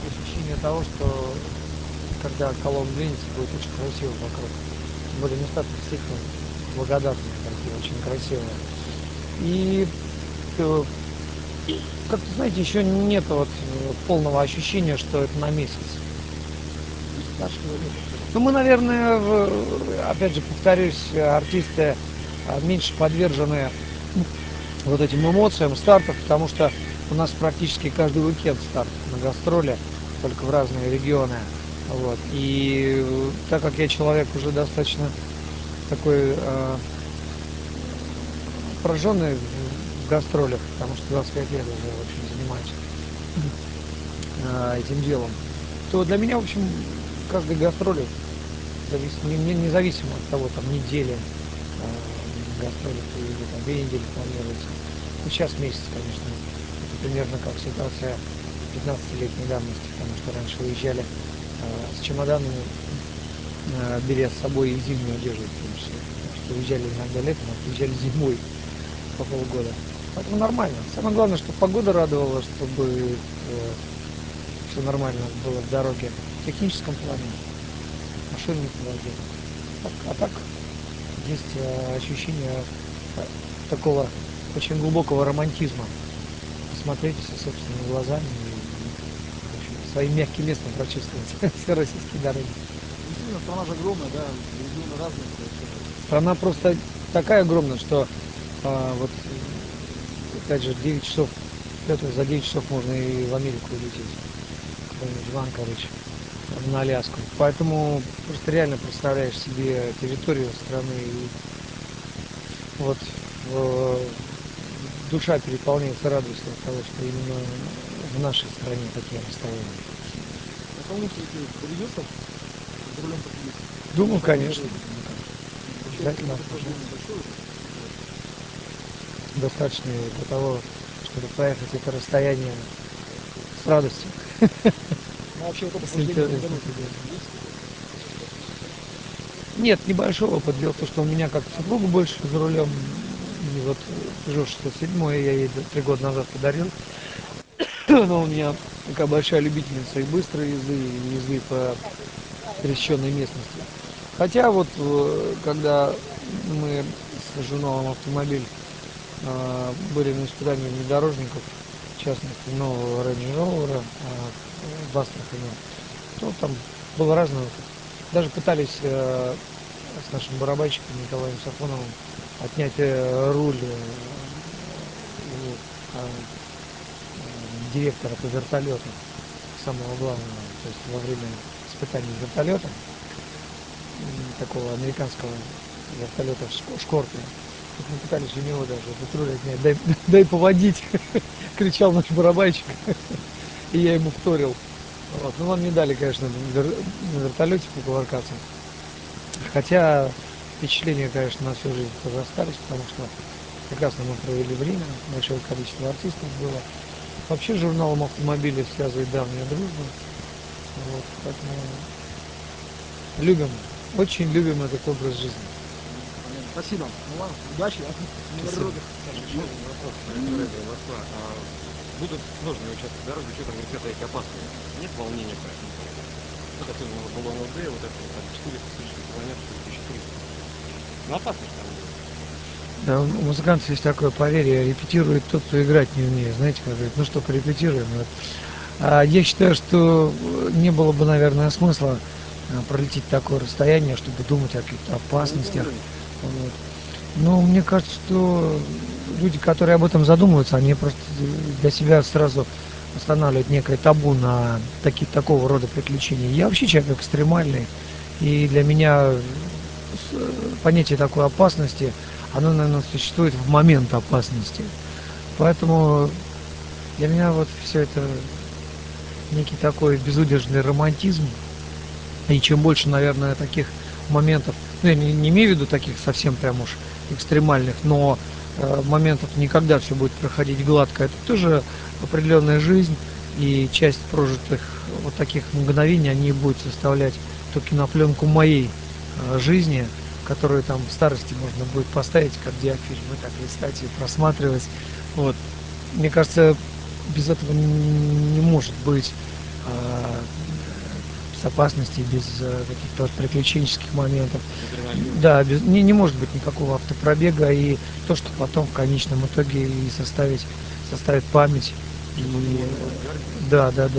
ощущение того, что когда колонн двинется, будет очень красиво вокруг. Тем более места действительно благодатные такие, очень красивые. И э, как-то, знаете, еще нет вот полного ощущения, что это на месяц. Ну, мы, наверное, опять же, повторюсь, артисты меньше подвержены вот этим эмоциям стартов, потому что у нас практически каждый уикенд старт на гастроли, только в разные регионы. Вот. И так как я человек уже достаточно такой пораженный в гастролях, потому что 25 лет уже, в общем, занимаюсь этим делом, то для меня, в общем, каждый гастроли независимо от того, там, недели, гастроли или там 2 недели планируется. Ну, сейчас месяц, конечно, это примерно как ситуация 15-летней давности, потому что раньше уезжали с чемоданами, беря с собой и зимнюю одежду, в том числе. Потому что уезжали иногда летом, а приезжали зимой по полгода. Поэтому нормально. Самое главное, чтобы погода радовала, чтобы все нормально было в дороге. В техническом плане машины не подводили. А так есть ощущение такого очень глубокого романтизма. Посмотрите собственными глазами и, в общем, своим мягким местом прочувствовать все российские дороги. Действительно, страна же огромная, да, регионы разные. Страна просто такая огромная, что вот опять же 9 часов, за 9 часов можно и в Америку улететь, в Анкоридж, на Аляску. Поэтому просто реально представляешь себе территорию страны и вот душа переполняется радостью от того, что именно в нашей стране такие расстояния. На кому-то придется за рулем посидеть? Думаю, конечно. Обязательно. Достаточно для того, чтобы проехать это расстояние с радостью. Ну, вообще вот это Нет, небольшой опыт. Дело в том, что у меня как супругу больше за рулем. И вот Peugeot 607 я ей 3 года назад подарил. Но у меня такая большая любительница и быстрой езды, и езды по пересеченной местности. Хотя вот когда мы с журналом «Автомобиль» были на испытании внедорожников, в частности, нового Range Rover в Астрахани, то там было разное. Даже пытались с нашим барабанщиком Николаем Сафоновым отнять руль директора по вертолету, самого главного, то есть во время испытаний вертолета, такого американского вертолета Шкорпион. Тут мы пытались у него даже этот руль отнять, дай поводить, кричал наш барабанщик, и я ему вторил. Вот. Ну, нам не дали, конечно, на вертолете покувыркаться. Хотя впечатления, конечно, на всю жизнь тоже остались, потому что прекрасно мы провели время, большое количество артистов было. Вообще с журналом «Автомобиля» связывает давняя дружба. Вот, поэтому любим, очень любим этот образ жизни. Спасибо. Ну ладно, удачи. Будут сложные участки дороги, учетом это эти опасные. Нет волнения по этому поводу. Вот особенно вот было НЛД, вот это вот от 400 километров до 1300. Ну опасно там. Да, у музыкантов есть такое поверье: репетирует тот, кто играть не умеет. Знаете, как говорит, ну что, порепетируем. Вот. Я считаю, что не было бы, наверное, смысла пролететь такое расстояние, чтобы думать о каких-то опасностях. Вот. Но мне кажется, что люди, которые об этом задумываются, они просто для себя сразу устанавливают некое табу на такого рода приключения. Я вообще человек экстремальный, и для меня понятие такой опасности, оно, наверное, существует в момент опасности. Поэтому для меня вот все это некий такой безудержный романтизм. И чем больше, наверное, таких моментов, ну, я не имею в виду таких совсем прям уж экстремальных, но моментов никогда все будет проходить гладко. Это тоже определенная жизнь, и часть прожитых вот таких мгновений, они будут составлять ту кинопленку моей жизни, которую там в старости можно будет поставить как диафильм, и так листать и просматривать. Вот. Мне кажется, без этого не может быть без опасности, без каких-то вот приключенческих моментов. Адреналин. Да, не может быть никакого автопробега, и то, что потом в конечном итоге и составит память. И, Чтобы он был в гарде. да, да, да.